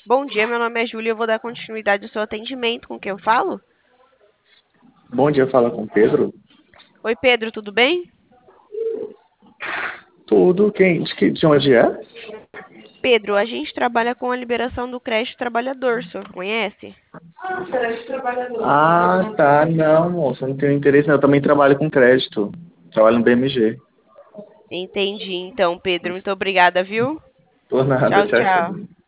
Bom dia, meu nome é Júlia. Eu vou dar continuidade ao seu atendimento. Com quem eu falo? Bom dia, fala com o Pedro. Oi, Pedro, tudo bem? Tudo, de onde é? Pedro, a gente trabalha com a liberação do crédito trabalhador. O senhor conhece? Ah, tá, não, moça, não tenho interesse, não. Eu também trabalho com crédito. Trabalho no BMG. Entendi, então, Pedro. Muito obrigada, viu? Por nada, Tchau, tchau, tchau. tchau.